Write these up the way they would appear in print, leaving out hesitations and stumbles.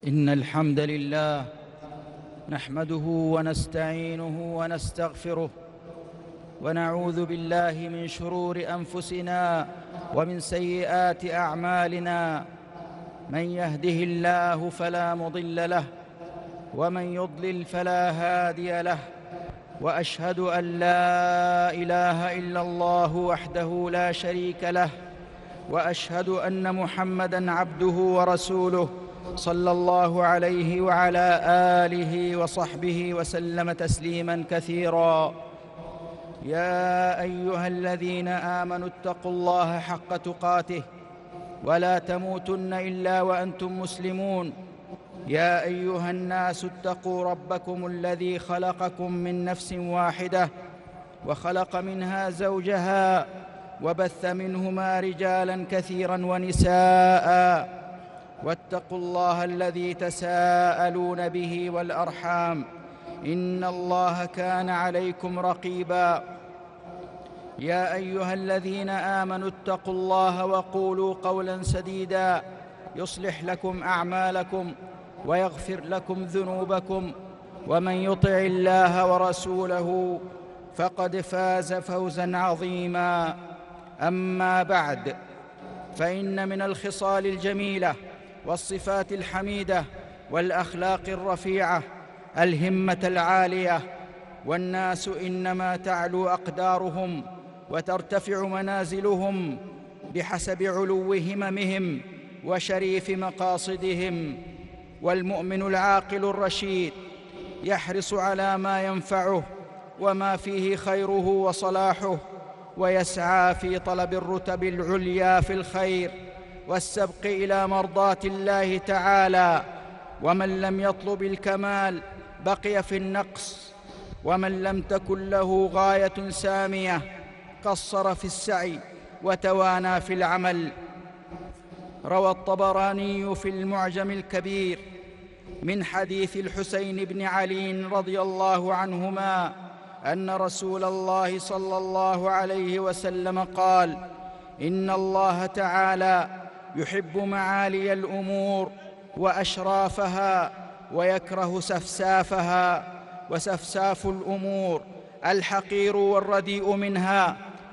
إن الحمد لله نحمده ونستعينه ونستغفره ونعوذ بالله من شرور أنفسنا ومن سيئات أعمالنا. من يهده الله فلا مضل له ومن يضلل فلا هادي له، وأشهد أن لا إله إلا الله وحده لا شريك له، وأشهد أن محمدًا عبده ورسوله صلى الله عليه وعلى آله وصحبه وسلم تسليماً كثيراً. يا أيها الذين آمنوا اتقوا الله حق تقاته ولا تموتن إلا وأنتم مسلمون. يا أيها الناس اتقوا ربكم الذي خلقكم من نفس واحدة وخلق منها زوجها وبث منهما رجالاً كثيراً ونساءً، واتقوا الله الذي تساءلون به والأرحام، إن الله كان عليكم رقيباً. يا أيها الذين آمنوا اتقوا الله وقولوا قولاً سديداً يصلح لكم أعمالكم ويغفر لكم ذنوبكم، ومن يطع الله ورسوله فقد فاز فوزاً عظيماً. أما بعد، فإن من الخصال الجميلة والصفات الحميدة والأخلاق الرفيعة الهمة العالية، والناس إنما تعلو أقدارهم وترتفع منازلهم بحسب علو هممهم وشريف مقاصدهم. والمؤمن العاقل الرشيد يحرص على ما ينفعه وما فيه خيره وصلاحه، ويسعى في طلب الرتب العليا في الخير والسبق إلى مرضاة الله تعالى. ومن لم يطلب الكمال بقي في النقص، ومن لم تكن له غاية سامية قصر في السعي وتوانى في العمل. روى الطبراني في المعجم الكبير من حديث الحسين بن علي رضي الله عنهما أن رسول الله صلى الله عليه وسلم قال: إن الله تعالى يحب معالي الأمور وأشرافها ويكره سفسافها. وسفساف الأمور الحقير والرديء منها،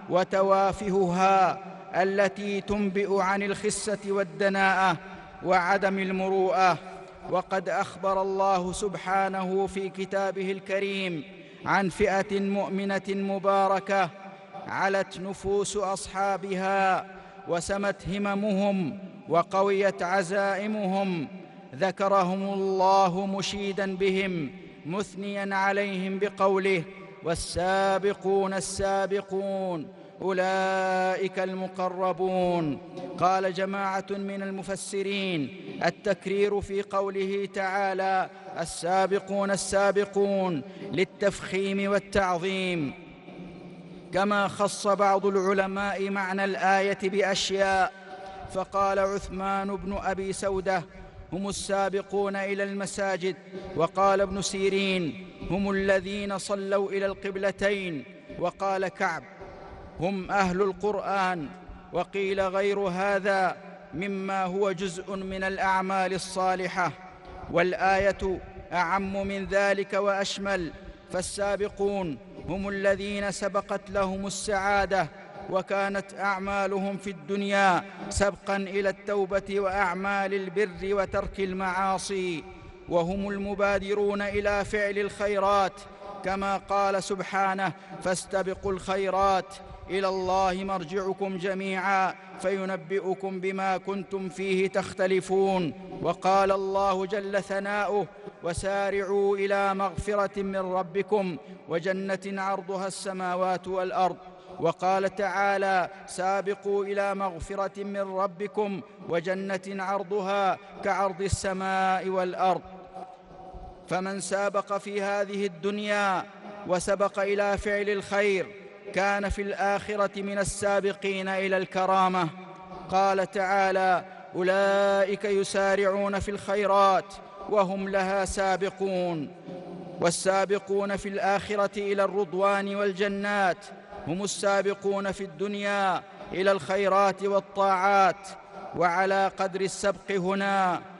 وتوافهها التي تنبئ عن الخسة والدناءة وعدم المروءة. وقد أخبر الله سبحانه في كتابه الكريم عن فئة مؤمنة مباركة علت نفوس أصحابها وسمت هممهم وقويت عزائمهم، ذكرهم الله مشيداً بهم مثنياً عليهم بقوله: والسابقون السابقون أولئك المقربون. قال جماعة من المفسرين: التكرير في قوله تعالى السابقون السابقون للتفخيم والتعظيم. كما خص بعض العلماء معنى الآية بأشياء، فقال عثمان بن أبي سودة: هم السابقون إلى المساجد. وقال ابن سيرين: هم الذين صلوا إلى القبلتين. وقال كعب: هم أهل القرآن. وقيل غير هذا مما هو جزء من الأعمال الصالحة. والآية أعم من ذلك وأشمل، فالسابقون هم الذين سبقت لهم السعادة وكانت أعمالهم في الدنيا سبقاً إلى التوبة وأعمال البر وترك المعاصي، وهم المبادرون إلى فعل الخيرات، كما قال سبحانه: فاستبقوا الخيرات إلى الله مرجعكم جميعاً فينبئكم بما كنتم فيه تختلفون. وقال الله جل ثناؤه: وسارعوا إلى مغفرة من ربكم وجنة عرضها السماوات والأرض. وقال تعالى: سابقوا إلى مغفرة من ربكم وجنة عرضها كعرض السماء والأرض. فمن سابق في هذه الدنيا وسبق إلى فعل الخير كان في الآخرة من السابقين إلى الكرامة. قال تعالى: أولئك يسارعون في الخيرات وهم لها سابقون. والسابقون في الآخرة إلى الرضوان والجنات هم السابقون في الدنيا إلى الخيرات والطاعات. وعلى قدر السبق هنا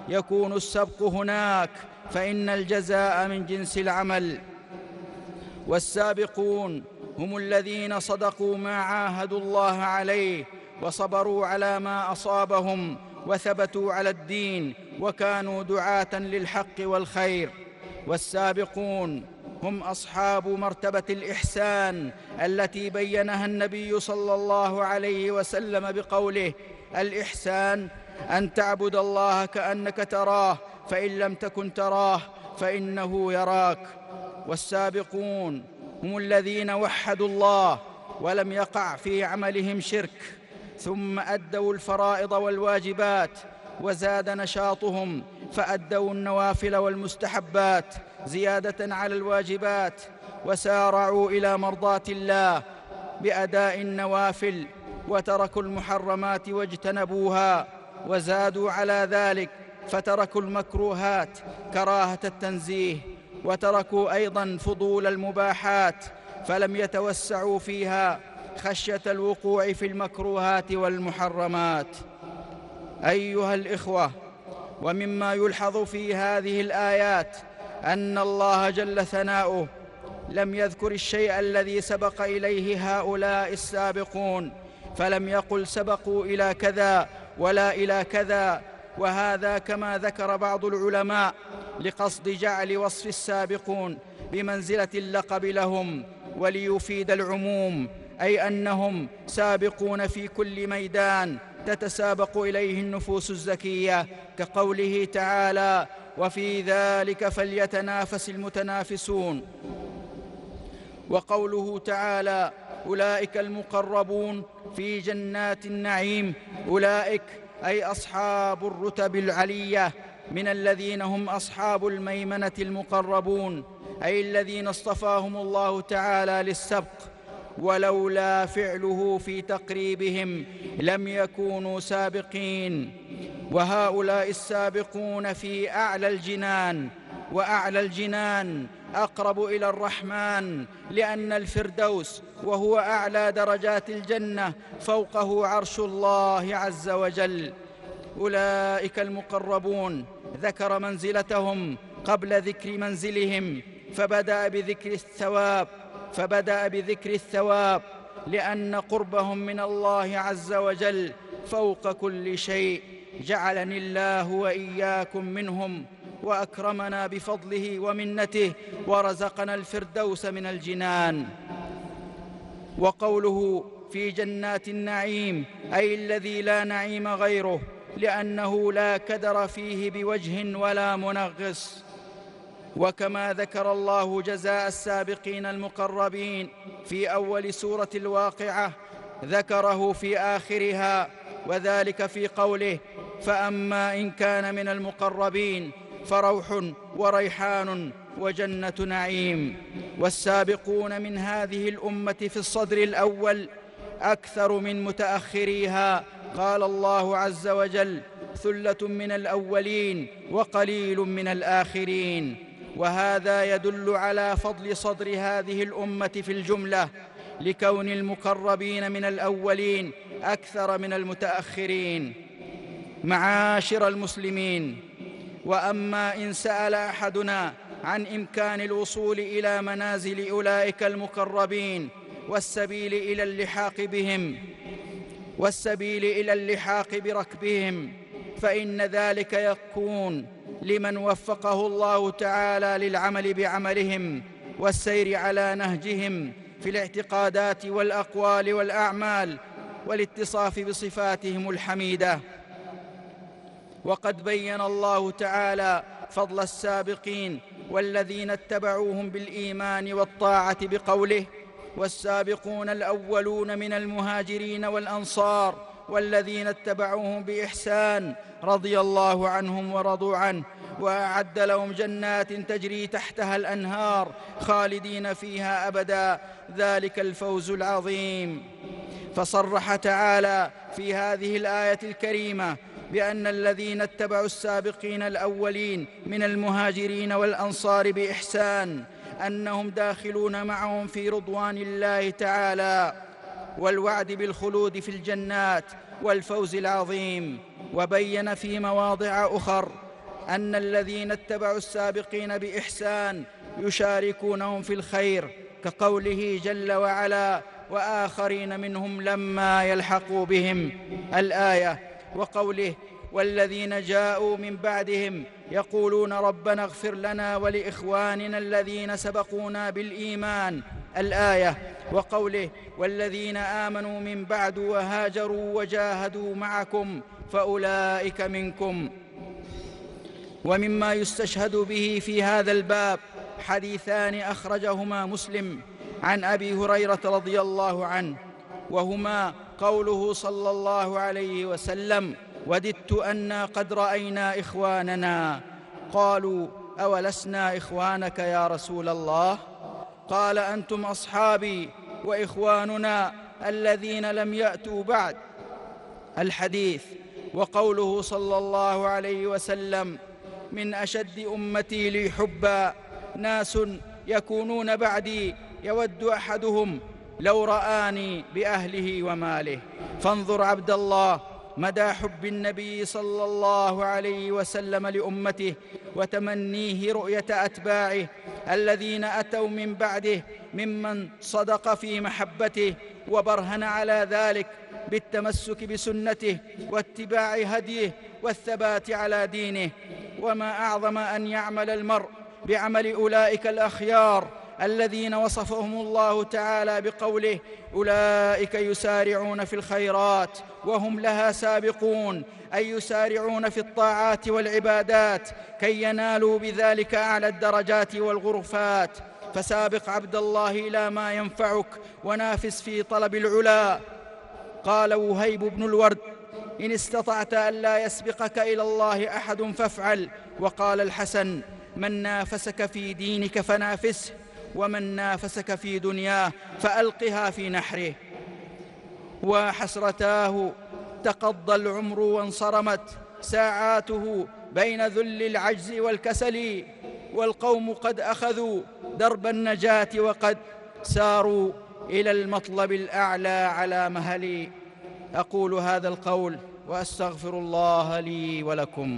يكون السبق هناك، فإن الجزاء من جنس العمل. والسابقون هم الذين صدقوا ما عاهدوا الله عليه، وصبروا على ما أصابهم، وثبتوا على الدين، وكانوا دعاة للحق والخير. والسابقون هم أصحاب مرتبة الإحسان التي بينها النبي صلى الله عليه وسلم بقوله: الإحسان أن تعبد الله كأنك تراه، فإن لم تكن تراه فإنه يراك. والسابقون هم الذين وحدوا الله ولم يقع في عملهم شرك، ثم أدوا الفرائض والواجبات، وزاد نشاطهم فأدوا النوافل والمستحبات زيادة على الواجبات، وسارعوا إلى مرضاة الله بأداء النوافل، وتركوا المحرمات واجتنبوها، وزادوا على ذلك فتركوا المكروهات كراهة التنزيه، وتركوا أيضاً فضول المباحات، فلم يتوسعوا فيها خشية الوقوع في المكروهات والمحرمات. أيها الإخوة، ومما يلحظ في هذه الآيات أن الله جل ثناؤه لم يذكر الشيء الذي سبق إليه هؤلاء السابقون، فلم يقل سبقوا إلى كذا ولا إلى كذا، وهذا كما ذكر بعض العلماء لقصد جعل وصف السابقون بمنزلة اللقب لهم، وليفيد العموم، أي أنهم سابقون في كل ميدان تتسابق إليه النفوس الزكية، كقوله تعالى: وفي ذلك فليتنافس المتنافسون. وقوله تعالى: أولئك المقربون في جنات النعيم، أولئك أي أصحاب الرتب العلية من الذين هم أصحاب الميمنة المقربون، أي الذين اصطفاهم الله تعالى للسبق، ولولا فعله في تقريبهم لم يكونوا سابقين. وهؤلاء السابقون في أعلى الجنان، وأعلى الجنان أقرب إلى الرحمن، لأن الفردوس وهو أعلى درجات الجنة فوقه عرش الله عز وجل. أولئك المقربون ذكر منزلتهم قبل ذكر منزلهم، فبدأ بذكر الثواب، لأن قربهم من الله عز وجل فوق كل شيء. جعلني الله وإياكم منهم، وأكرمنا بفضله ومنته، ورزقنا الفردوس من الجنان. وقوله في جنات النعيم أي الذي لا نعيم غيره، لأنه لا كدر فيه بوجه ولا منغص. وكما ذكر الله جزاء السابقين المقربين في أول سورة الواقعة، ذكره في آخرها، وذلك في قوله: فأما إن كان من المقربين فروح وريحان وجنة نعيم. والسابقون من هذه الأمة في الصدر الأول أكثر من متأخريها، قال الله عز وجل: ثلة من الأولين وقليل من الآخرين. وهذا يدل على فضل صدر هذه الأمة في الجملة، لكون المقربين من الأولين أكثر من المتأخرين. معاشر المسلمين، وأما إن سأل أحدنا عن إمكان الوصول إلى منازل أولئك المقربين والسبيل إلى اللحاق بركبهم، فإن ذلك يكون لمن وفقه الله تعالى للعمل بعملهم والسير على نهجهم في الاعتقادات والأقوال والأعمال، والاتصاف بصفاتهم الحميدة. وقد بين الله تعالى فضل السابقين والذين اتبعوهم بالإيمان والطاعة بقوله: والسابقون الأولون من المهاجرين والأنصار والذين اتبعوهم بإحسان رضي الله عنهم ورضوا عنه، وأعد لهم جنات تجري تحتها الأنهار خالدين فيها أبدا، ذلك الفوز العظيم. فصرح تعالى في هذه الآية الكريمة بأن الذين اتبعوا السابقين الأولين من المهاجرين والأنصار بإحسان أنهم داخلون معهم في رضوان الله تعالى والوعد بالخلود في الجنات والفوز العظيم. وبين في مواضع أخر أن الذين اتبعوا السابقين بإحسان يشاركونهم في الخير، كقوله جل وعلا: وآخرين منهم لما يلحقوا بهم، الآية، وقوله: والذين جاءوا من بعدهم يقولون ربنا اغفر لنا ولإخواننا الذين سبقونا بالإيمان، الآية، وقوله: والذين آمنوا من بعد وهاجروا وجاهدوا معكم فأولئك منكم. ومما يستشهد به في هذا الباب حديثان أخرجهما مسلم عن أبي هريرة رضي الله عنه، وهما قوله صلى الله عليه وسلم: وددت أنا قد رأينا إخواننا. قالوا: أولسنا إخوانك يا رسول الله؟ قال: أنتم أصحابي وإخواننا الذين لم يأتوا بعد، الحديث. وقوله صلى الله عليه وسلم: من أشد أمتي لي حبا ناس يكونون بعدي يود أحدهم لو رآني بأهله وماله. فانظر عبد الله مدى حب النبي صلى الله عليه وسلم لأمته وتمنيه رؤية أتباعه الذين أتوا من بعده ممن صدق في محبته وبرهن على ذلك بالتمسك بسنته واتباع هديه والثبات على دينه. وما أعظم أن يعمل المرء بعمل أولئك الأخيار الذين وصفهم الله تعالى بقوله: أولئك يسارعون في الخيرات وهم لها سابقون، أي يسارعون في الطاعات والعبادات كي ينالوا بذلك أعلى الدرجات والغرفات. فسابق عبد الله إلى ما ينفعك ونافس في طلب العلا. قال وهيب بن الورد: إن استطعت ألا يسبقك إلى الله أحد فافعل. وقال الحسن: من نافسك في دينك فنافسه، ومن نافسك في دنياه فألقها في نحره. وحسرتاه تقضى العمر وانصرمت ساعاته بين ذل العجز والكسل، والقوم قد أخذوا درب النجاة وقد ساروا إلى المطلب الأعلى على مهل. أقول هذا القول وأستغفر الله لي ولكم.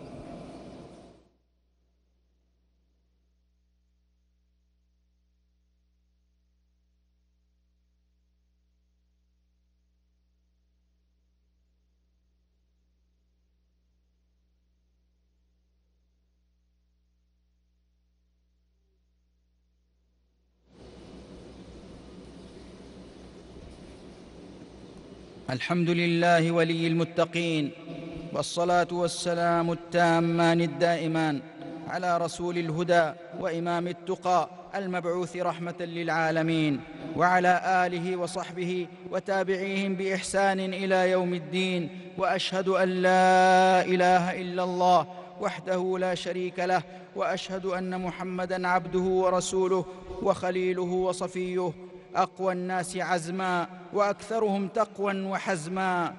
الحمد لله ولي المتقين، والصلاة والسلام التامان الدائمان على رسول الهدى وإمام التقى المبعوث رحمة للعالمين، وعلى آله وصحبه وتابعيهم بإحسان إلى يوم الدين. وأشهد أن لا إله إلا الله وحده لا شريك له، وأشهد أن محمدًا عبده ورسوله وخليله وصفيه، أقوى الناس عزما وأكثرهم تقوى وحزما،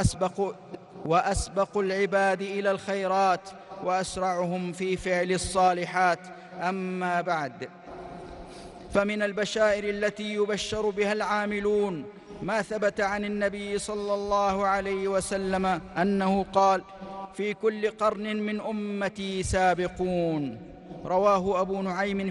وأسبق العباد إلى الخيرات وأسرعهم في فعل الصالحات. أما بعد، فمن البشائر التي يبشر بها العاملون ما ثبت عن النبي صلى الله عليه وسلم أنه قال: في كل قرن من أمتي سابقون. رواه أبو نعيم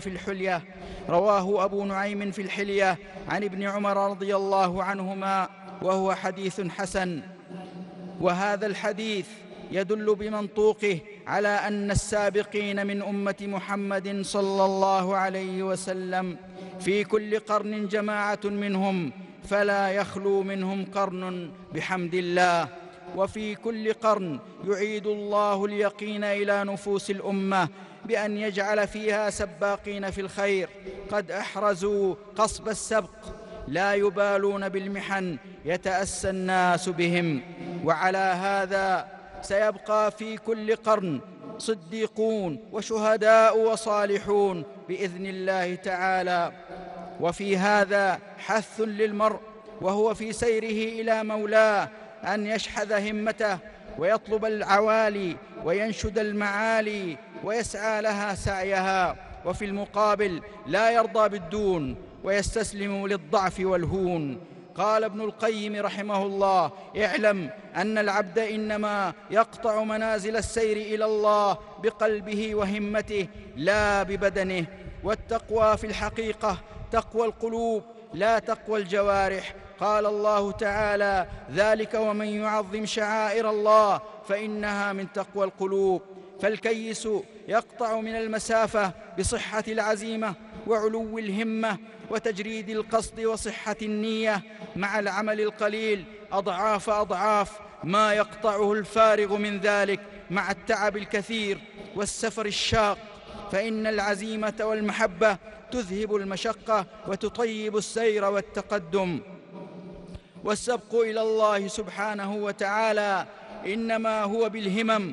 في الحلية عن ابن عمر رضي الله عنهما، وهو حديث حسن. وهذا الحديث يدل بمنطوقه على أن السابقين من أمة محمد صلى الله عليه وسلم في كل قرن جماعة منهم، فلا يخلو منهم قرن بحمد الله. وفي كل قرن يعيد الله اليقين إلى نفوس الأمة بأن يجعل فيها سباقين في الخير قد أحرزوا قصب السبق، لا يبالون بالمحن يتأسى الناس بهم. وعلى هذا سيبقى في كل قرن صديقون وشهداء وصالحون بإذن الله تعالى. وفي هذا حث للمرء وهو في سيره إلى مولاه أن يشحذ همته ويطلب العوالي وينشد المعالي ويسعى لها سعيها، وفي المقابل لا يرضى بالدون ويستسلم للضعف والهون. قال ابن القيم رحمه الله: اعلم أن العبد إنما يقطع منازل السير إلى الله بقلبه وهمته لا ببدنه. والتقوى في الحقيقة تقوى القلوب لا تقوى الجوارح. قال الله تعالى: ذلك ومن يعظم شعائر الله فإنها من تقوى القلوب. فالكيس يقطع من المسافة بصحة العزيمة وعلو الهمة وتجريد القصد وصحة النية، مع العمل القليل أضعاف أضعاف ما يقطعه الفارغ من ذلك مع التعب الكثير والسفر الشاق. فإن العزيمة والمحبة تذهب المشقة وتطيب السير والتقدم. والسبق إلى الله سبحانه وتعالى إنما هو بالهمم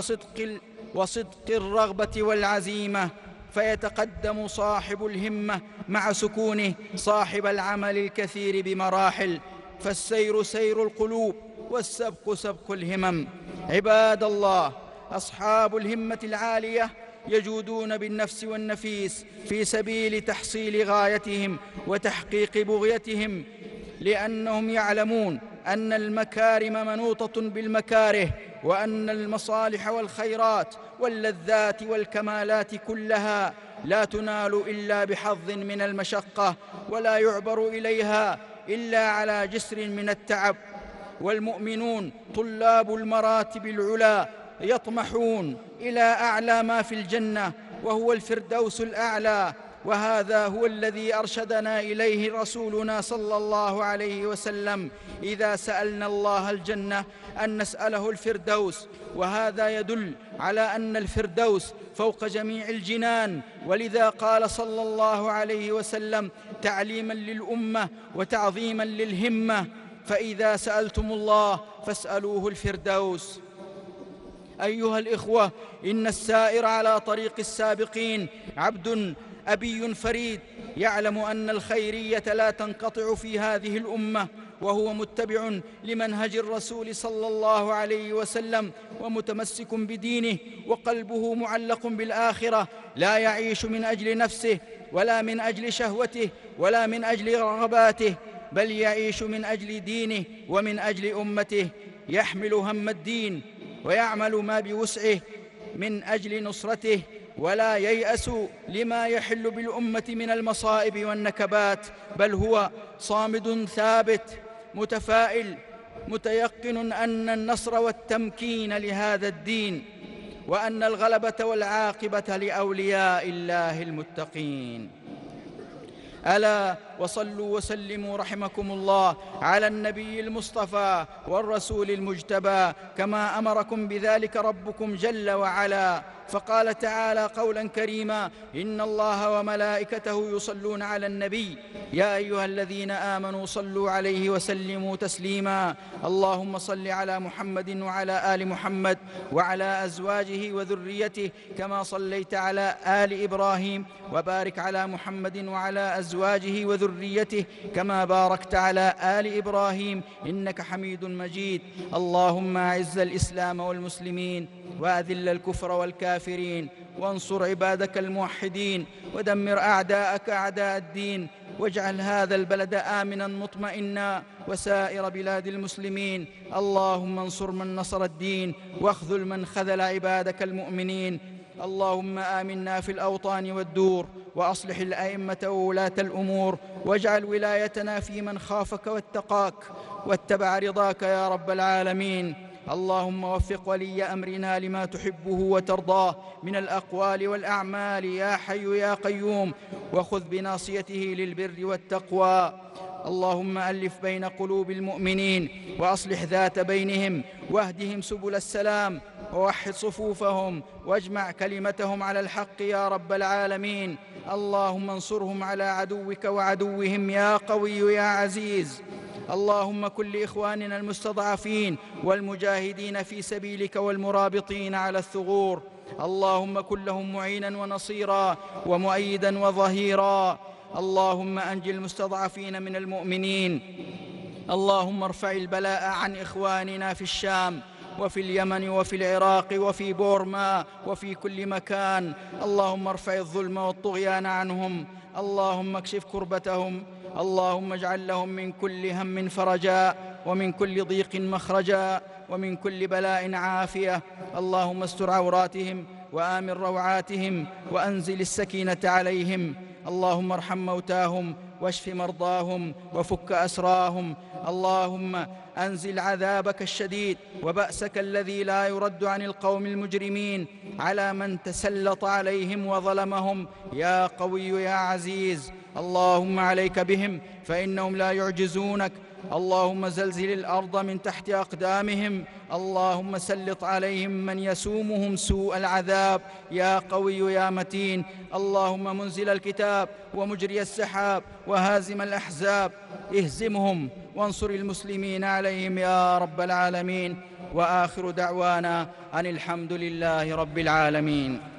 وصدق الرغبة والعزيمة، فيتقدم صاحب الهمة مع سكونه صاحب العمل الكثير بمراحل. فالسير سير القلوب والسبق سبق الهمم. عباد الله، أصحاب الهمة العالية يجودون بالنفس والنفيس في سبيل تحصيل غايتهم وتحقيق بغيتهم، لأنهم يعلمون أن المكارم منوطة بالمكاره، وأن المصالح والخيرات واللذات والكمالات كلها لا تنال إلا بحظ من المشقة، ولا يعبر إليها إلا على جسر من التعب. والمؤمنون طلاب المراتب العلى يطمحون إلى أعلى ما في الجنة، وهو الفردوس الأعلى، وهذا هو الذي أرشدنا إليه رسولنا صلى الله عليه وسلم: إذا سألنا الله الجنة أن نسأله الفردوس. وهذا يدل على أن الفردوس فوق جميع الجنان، ولذا قال صلى الله عليه وسلم تعليما للأمة وتعظيما للهمة: فإذا سألتم الله فاسألوه الفردوس. أيها الإخوة، إن السائر على طريق السابقين عبد أبي فريد يعلم أن الخيرية لا تنقطع في هذه الأمة، وهو متبع لمنهج الرسول صلى الله عليه وسلم ومتمسك بدينه، وقلبه معلق بالآخرة، لا يعيش من أجل نفسه ولا من أجل شهوته ولا من أجل رغباته، بل يعيش من أجل دينه ومن أجل أمته، يحمل هم الدين ويعمل ما بوسعه من أجل نصرته، ولا ييأس لما يحل بالأمة من المصائب والنكبات، بل هو صامد ثابت متفائل متيقن أن النصر والتمكين لهذا الدين، وأن الغلبة والعاقبة لأولياء الله المتقين. ألا وصلوا وسلموا رحمكم الله على النبي المصطفى والرسول المجتبى، كما أمركم بذلك ربكم جل وعلا. فقال تعالى قولا كريما: إن الله وملائكته يصلون على النبي يا أيها الذين آمنوا صلوا عليه وسلموا تسليما. اللهم صل على محمد وعلى آل محمد وعلى أزواجه وذريته كما صليت على آل إبراهيم، وبارك على محمد وعلى أزواجه وذريته كما باركت على آل إبراهيم إنك حميد مجيد. اللهم أعز الإسلام والمسلمين وأذل الكفر والكافرين، وانصر عبادك الموحدين، ودمر أعداءك أعداء الدين، واجعل هذا البلد آمنا مطمئنا وسائر بلاد المسلمين. اللهم انصر من نصر الدين، واخذل من خذل عبادك المؤمنين. اللهم آمنا في الأوطان والدور، وأصلح الأئمة وولاة الأمور، واجعل ولايتنا في من خافك واتقاك واتبع رضاك يا رب العالمين. اللهم وفق ولي أمرنا لما تحبه وترضاه من الأقوال والأعمال يا حي يا قيوم، وخذ بناصيته للبر والتقوى. اللهم ألف بين قلوب المؤمنين وأصلح ذات بينهم، واهدهم سبل السلام، ووحد صفوفهم، واجمع كلمتهم على الحق يا رب العالمين. اللهم انصرهم على عدوك وعدوهم يا قوي يا عزيز. اللهم كن لإخواننا المستضعفين والمجاهدين في سبيلك والمرابطين على الثغور، اللهم كن لهم معينا ونصيرا ومؤيدا وظهيرا. اللهم أنجِ المستضعفين من المؤمنين. اللهم ارفع البلاء عن إخواننا في الشام وفي اليمن وفي العراق وفي بورما وفي كل مكان. اللهم ارفع الظلم والطغيان عنهم. اللهم اكشف كربتهم اللهم اجعل لهم من كل هم فرجا، ومن كل ضيق مخرجا، ومن كل بلاء عافية. اللهم استر عوراتهم وآمن روعاتهم وأنزل السكينة عليهم. اللهم ارحم موتاهم واشف مرضاهم وفك أسراهم. اللهم أنزل عذابك الشديد وبأسك الذي لا يرد عن القوم المجرمين على من تسلط عليهم وظلمهم يا قوي يا عزيز. اللهم عليك بهم فإنهم لا يعجزونك. اللهم زلزل الأرض من تحت أقدامهم. اللهم سلط عليهم من يسومهم سوء العذاب يا قوي يا متين. اللهم منزل الكتاب ومجري السحاب وهازم الأحزاب، اهزمهم وانصر المسلمين عليهم يا رب العالمين. وآخر دعوانا أن الحمد لله رب العالمين.